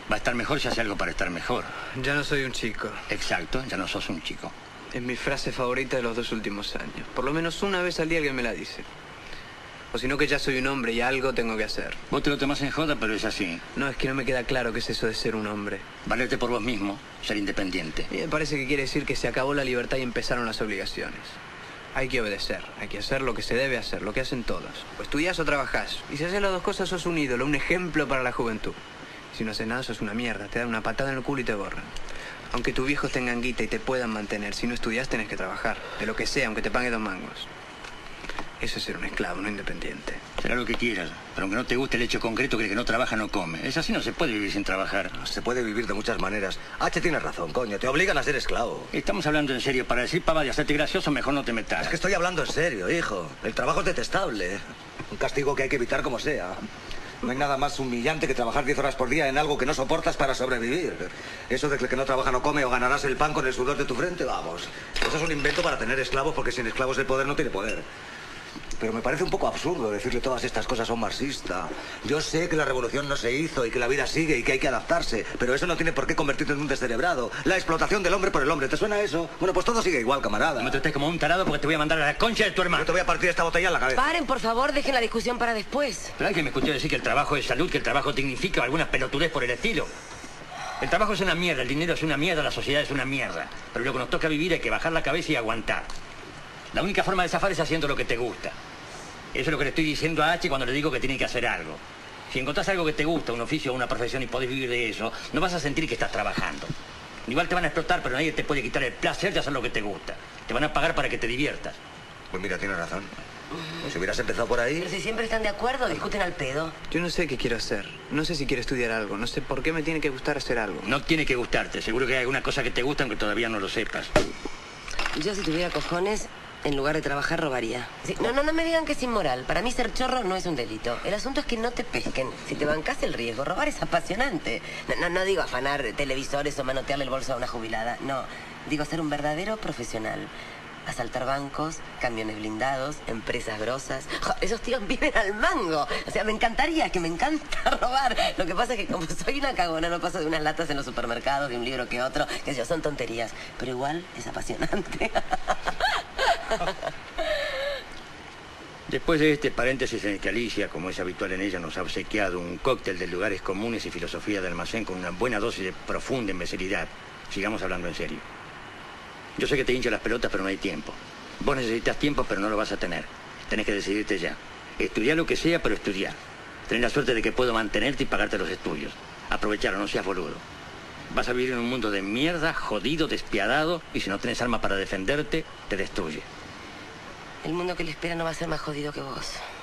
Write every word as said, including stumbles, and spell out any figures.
Va a estar mejor si hace algo para estar mejor. Ya no soy un chico. Exacto, ya no sos un chico. Es mi frase favorita de los dos últimos años. Por lo menos una vez al día alguien me la dice. O si no, que ya soy un hombre y algo tengo que hacer. Vos te lo tomás en joda, pero es así. No, es que no me queda claro qué es eso de ser un hombre. Valerte por vos mismo, ser independiente. Y me parece que quiere decir que se acabó la libertad y empezaron las obligaciones. Hay que obedecer, hay que hacer lo que se debe hacer, lo que hacen todos. O estudiás o trabajás. Y si haces las dos cosas sos un ídolo, un ejemplo para la juventud. Si no haces nada sos una mierda, te dan una patada en el culo y te borran. Aunque tus viejos tengan guita y te puedan mantener, si no estudiás tenés que trabajar. De lo que sea, aunque te pague dos mangos. Eso es ser un esclavo, no independiente. Será lo que quieras, pero aunque no te guste el hecho concreto que el que no trabaja no come. Es así, no se puede vivir sin trabajar. Se puede vivir de muchas maneras. H tiene razón, coño, te obligan a ser esclavo. Estamos hablando en serio. Para decir pava y hacerte gracioso, mejor no te metas. Es que estoy hablando en serio, hijo. El trabajo es detestable. Un castigo que hay que evitar como sea. No hay nada más humillante que trabajar diez horas por día en algo que no soportas para sobrevivir. Eso de que el que no trabaja no come o ganarás el pan con el sudor de tu frente, vamos. Eso es un invento para tener esclavos, porque sin esclavos el poder no tiene poder. Pero me parece un poco absurdo decirle todas estas cosas a un marxista. Yo sé que la revolución no se hizo y que la vida sigue y que hay que adaptarse, pero eso no tiene por qué convertirte en un descerebrado. La explotación del hombre por el hombre, ¿te suena eso? Bueno, pues todo sigue igual, camarada. No me trates como un tarado porque te voy a mandar a la concha de tu hermano. Yo te voy a partir esta botella en la cabeza. Paren, por favor, dejen la discusión para después. Pero alguien me escuchó decir que el trabajo es salud, que el trabajo dignifica o algunas pelotudez por el estilo. El trabajo es una mierda, el dinero es una mierda, la sociedad es una mierda. Pero lo que nos toca vivir hay que bajar la cabeza y aguantar. La única forma de zafar es haciendo lo que te gusta. Eso es lo que le estoy diciendo a H cuando le digo que tiene que hacer algo. Si encontrás algo que te gusta, un oficio o una profesión y podés vivir de eso, no vas a sentir que estás trabajando. Igual te van a explotar, pero nadie te puede quitar el placer de hacer lo que te gusta. Te van a pagar para que te diviertas. Pues mira, tienes razón. Si hubieras empezado por ahí... Pero si siempre están de acuerdo, discuten al pedo. Yo no sé qué quiero hacer. No sé si quiero estudiar algo. No sé por qué me tiene que gustar hacer algo. No tiene que gustarte. Seguro que hay alguna cosa que te gusta aunque todavía no lo sepas. Yo, si tuviera cojones, en lugar de trabajar, robaría. Sí, no, no, no me digan que es inmoral. Para mí ser chorro no es un delito. El asunto es que no te pesquen. Si te bancás el riesgo, robar es apasionante. No, no, no digo afanar televisores o manotearle el bolso a una jubilada. No, digo ser un verdadero profesional. Asaltar bancos, camiones blindados, empresas grosas. Jo, esos tíos viven al mango. O sea, me encantaría, que me encanta robar. Lo que pasa es que como soy una cagona, no paso de unas latas en los supermercados, de un libro que otro, que yo, son tonterías. Pero igual es apasionante. Después de este paréntesis en el que Alicia, como es habitual en ella, nos ha obsequiado un cóctel de lugares comunes y filosofía de almacén con una buena dosis de profunda imbecilidad, sigamos hablando en serio. Yo sé que te hincha las pelotas, pero no hay tiempo. Vos necesitas tiempo, pero no lo vas a tener. Tenés que decidirte ya. Estudiá lo que sea, pero estudiá. Tenés la suerte de que puedo mantenerte y pagarte los estudios. Aprovechalo, no seas boludo. Vas a vivir en un mundo de mierda, jodido, despiadado, y si no tenés alma para defenderte, te destruye. El mundo que le espera no va a ser más jodido que vos.